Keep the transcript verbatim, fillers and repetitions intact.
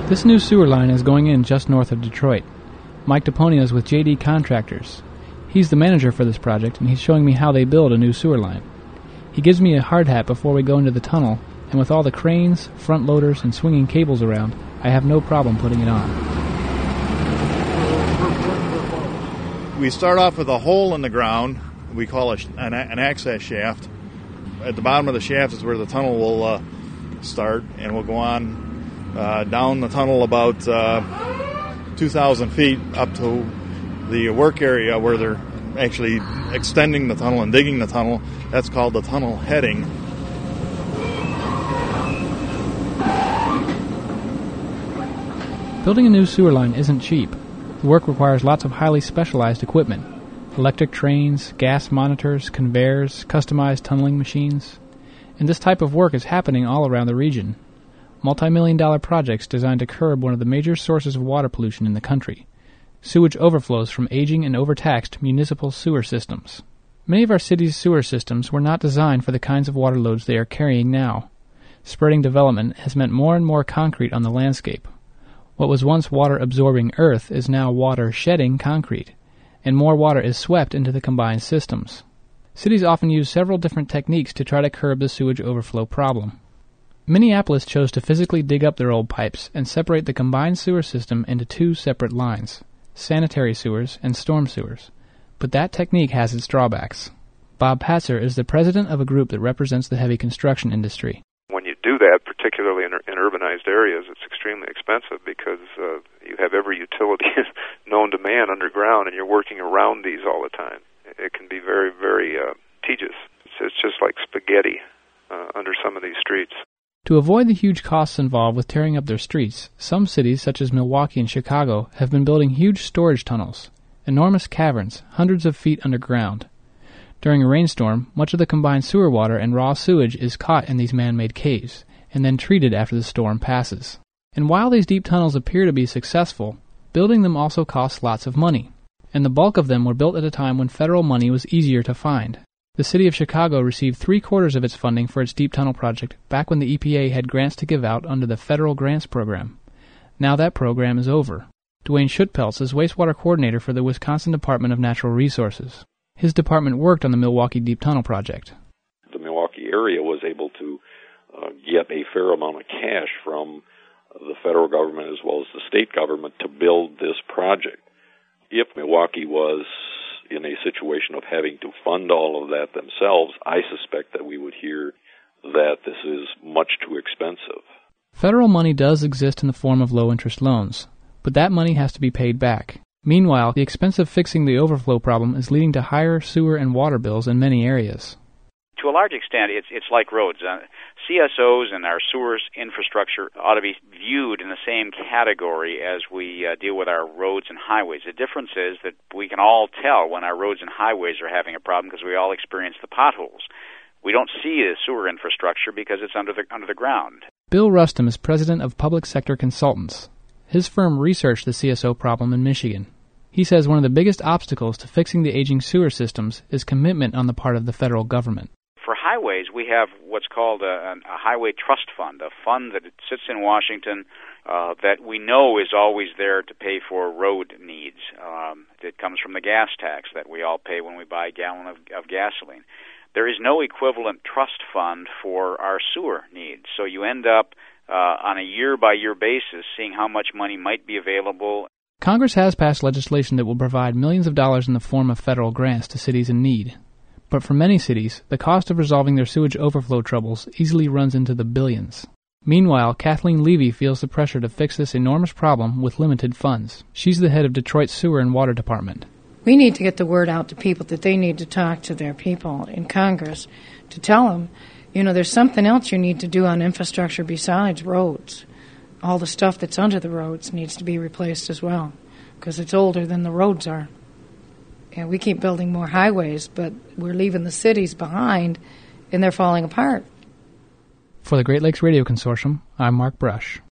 This new sewer line is going in just north of Detroit. Mike DePonio is with J D Contractors. He's the manager for this project, and he's showing me how they build a new sewer line. He gives me a hard hat before we go into the tunnel, and with all the cranes, front loaders, and swinging cables around, I have no problem putting it on. We start off with a hole in the ground. We call it an, an access shaft. At the bottom of the shaft is where the tunnel will uh, start, and we'll go on uh, down the tunnel about uh, two thousand feet up to the work area where they're actually extending the tunnel and digging the tunnel. That's called the tunnel heading. Building a new sewer line isn't cheap. The work requires lots of highly specialized equipment. Electric trains, gas monitors, conveyors, customized tunneling machines. And this type of work is happening all around the region. Multi-million dollar projects designed to curb one of the major sources of water pollution in the country. Sewage overflows from aging and overtaxed municipal sewer systems. Many of our city's sewer systems were not designed for the kinds of water loads they are carrying now. Spreading development has meant more and more concrete on the landscape. What was once water-absorbing earth is now water-shedding concrete, and more water is swept into the combined systems. Cities often use several different techniques to try to curb the sewage overflow problem. Minneapolis chose to physically dig up their old pipes and separate the combined sewer system into two separate lines, sanitary sewers and storm sewers. But that technique has its drawbacks. Bob Patzer is the president of a group that represents the heavy construction industry. When you do that, particularly in, in urbanized areas, it's extremely expensive because uh, you have every utility known to man underground, and you're working around these all the time. It can be very, very uh, tedious. It's, it's just like spaghetti uh, under some of these streets. To avoid the huge costs involved with tearing up their streets, some cities, such as Milwaukee and Chicago, have been building huge storage tunnels, enormous caverns, hundreds of feet underground. During a rainstorm, much of the combined sewer water and raw sewage is caught in these man-made caves, and then treated after the storm passes. And while these deep tunnels appear to be successful, building them also costs lots of money, and the bulk of them were built at a time when federal money was easier to find. The city of Chicago received three-quarters of its funding for its deep tunnel project back when the E P A had grants to give out under the federal grants program. Now that program is over. Dwayne Schuttpeltz is wastewater coordinator for the Wisconsin Department of Natural Resources. His department worked on the Milwaukee Deep Tunnel project. The Milwaukee area was able to uh, get a fair amount of cash from the federal government as well as the state government to build this project. If Milwaukee was in a situation of having to fund all of that themselves, I suspect that we would hear that this is much too expensive. Federal money does exist in the form of low-interest loans, but that money has to be paid back. Meanwhile, the expense of fixing the overflow problem is leading to higher sewer and water bills in many areas. To a large extent, it's it's like roads. Uh, C S Os and our sewers infrastructure ought to be viewed in the same category as we uh, deal with our roads and highways. The difference is that we can all tell when our roads and highways are having a problem because we all experience the potholes. We don't see the sewer infrastructure because it's under the under the ground. Bill Rustum is president of Public Sector Consultants. His firm researched the C S O problem in Michigan. He says one of the biggest obstacles to fixing the aging sewer systems is commitment on the part of the federal government. For highways, we have what's called a, a highway trust fund, a fund that sits in Washington uh, that we know is always there to pay for road needs. Um, it comes from the gas tax that we all pay when we buy a gallon of, of gasoline. There is no equivalent trust fund for our sewer needs, so you end up uh, on a year-by-year basis seeing how much money might be available. Congress has passed legislation that will provide millions of dollars in the form of federal grants to cities in need. But for many cities, the cost of resolving their sewage overflow troubles easily runs into the billions. Meanwhile, Kathleen Levy feels the pressure to fix this enormous problem with limited funds. She's the head of Detroit's Sewer and Water Department. We need to get the word out to people that they need to talk to their people in Congress to tell them, you know, there's something else you need to do on infrastructure besides roads. All the stuff that's under the roads needs to be replaced as well, because it's older than the roads are. And we keep building more highways, but we're leaving the cities behind, and they're falling apart. For the Great Lakes Radio Consortium, I'm Mark Brush.